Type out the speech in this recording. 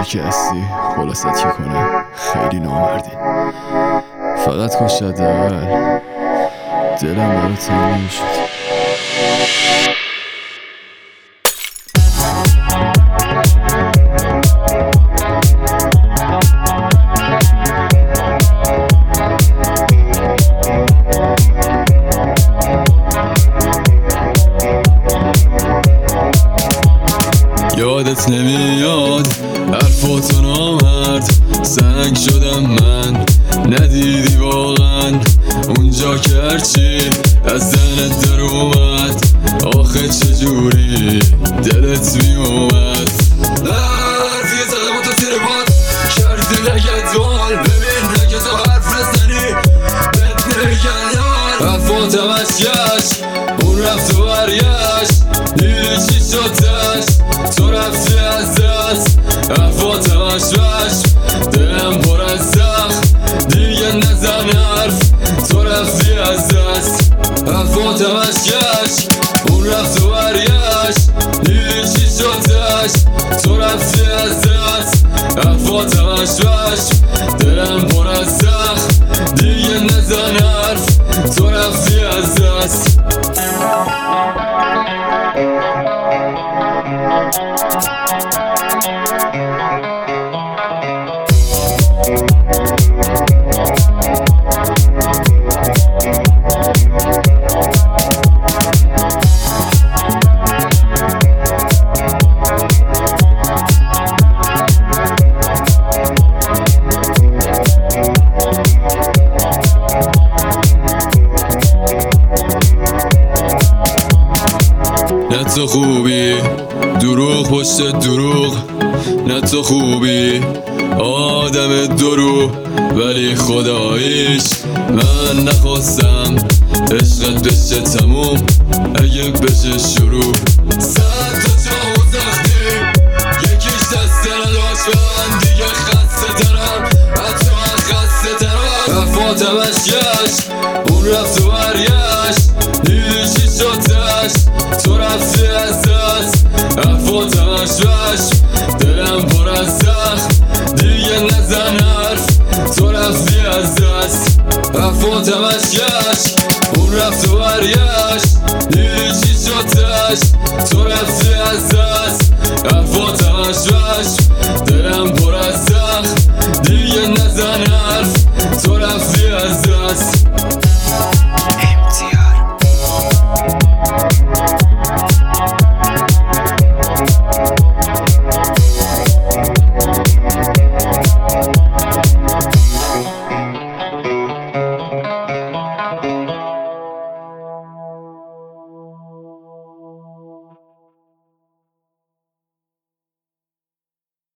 که هستی خلاصت که کنم خیلی نامردی، فقط کاش حداقل دلم برات تنگ نمیشد. یادت نمیاد حرفاتو نامرد، سنگ شدم من ندیدی واقعا اونجا که هرچی از دهنت در اومد، آخه چجوری دلت میومد. حرفی زدم و تو تیر باد کردی لگت وال، ببین اگه تو حرف نزنی بهت نمیگن یار. حرفاتم از گشت اون رفت و برگشت، دیدی چی شدش تو رفتی از دست. حرفاتم اشوش دلم پر از زخم، دیگه نزن حرف تو رفتی از دست. حرفاتم اشکش اون رفت و برگشت، دیدی چی شدش تو رفتی از دست. حرفاتم اشوش دلم پر از زخم، دیگه نزن حرف تو رفتی از دست. نه تو خوبی دروغ پشت دروغ، نه تو خوبی آدم درو، ولی خداییش من نخواستم عشقت بشه تموم اگه بشه شروع. صد تا جا و زخمی یکیش دست نداشت من دیگه خسته ترم، حتی من خسته ترم. حرفاتم اشکش اون رفت و برگشت، دیدی چی شدش تو رفتی از دست. حرفاتم اشوش دلم پر از زخم، دیگه نزن حرف تو رفتی از دست. حرفاتم اشکش اون رفت و برگشت، دیدی چی شدش تو رفتی از دست. حرفاتم اشوش